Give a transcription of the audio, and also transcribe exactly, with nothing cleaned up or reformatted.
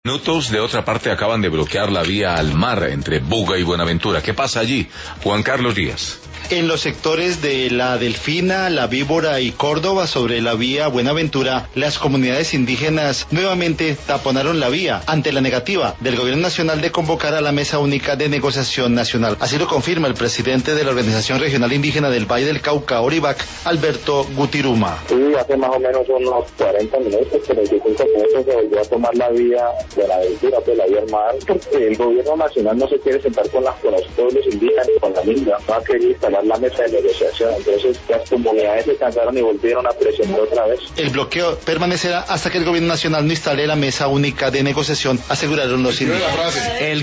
Minutos de otra parte acaban de bloquear la vía al mar entre Buga y Buenaventura. ¿Qué pasa allí? Juan Carlos Díaz. En los sectores de La Delfina, La Víbora y Córdoba, sobre la vía Buenaventura, las comunidades indígenas nuevamente taponaron la vía ante la negativa del gobierno nacional de convocar a la Mesa Única de Negociación Nacional. Así lo confirma el presidente de la Organización Regional Indígena del Valle del Cauca, Orivac, Alberto Gutiruma. Sí, hace más o menos unos cuarenta minutos, treinta y cinco minutos se volvió a tomar la vía Buenaventura, pues la vía al mar, porque el gobierno nacional no se quiere sentar con, las, con los pueblos indígenas, con la misma, no ha querido instalar la mesa de negociación, entonces las comunidades se cansaron y volvieron a presionar otra vez. El bloqueo permanecerá hasta que el gobierno nacional no instale la Mesa Única de Negociación, aseguraron los indígenas.